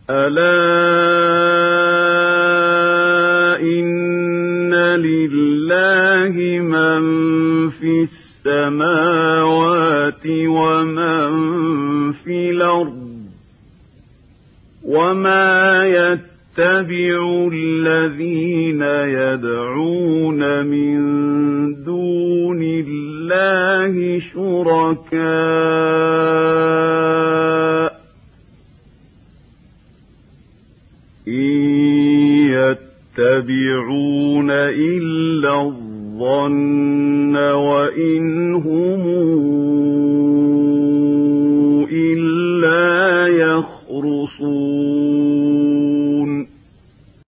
ألا إن لله من في السماوات ومن في الأرض وما يتبع الذين يدعون من دون الله شركاء إن يتبعون إلا الظن وإن هم